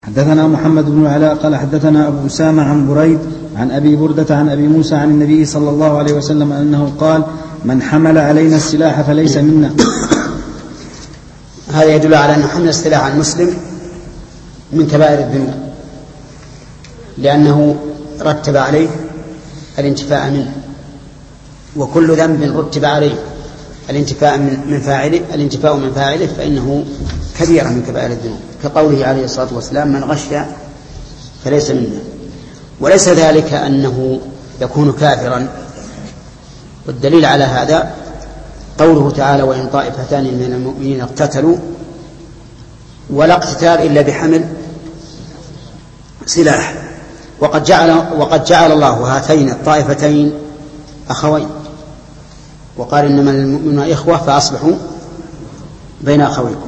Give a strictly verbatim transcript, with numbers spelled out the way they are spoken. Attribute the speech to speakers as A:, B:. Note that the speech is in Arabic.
A: حدثنا محمد بن العلاء قال حدثنا أبو أسامة عن بريد عن أبي بردة عن أبي موسى عن النبي صلى الله عليه وسلم أنه قال من حمل علينا السلاح فليس منا.
B: هذا يدل على أن حمل السلاح على المسلم من كبائر الذنوب، لأنه رتب عليه الانتفاء منه، وكل ذنب رتب عليه الانتفاء من فاعله الانتفاء من فاعله فإنه كبيرة من كبائر الذنوب، كقوله عليه الصلاة والسلام من غش فليس منا. وليس ذلك أنه يكون كافرا، والدليل على هذا قوله تعالى وإن طائفتان من المؤمنين اقتتلوا، ولا اقتتال إلا بحمل سلاح، وقد جعل, وقد جعل الله هاتين الطائفتين أخوين، وقال إنما المؤمنون إخوة فأصبحوا بين أخويكم.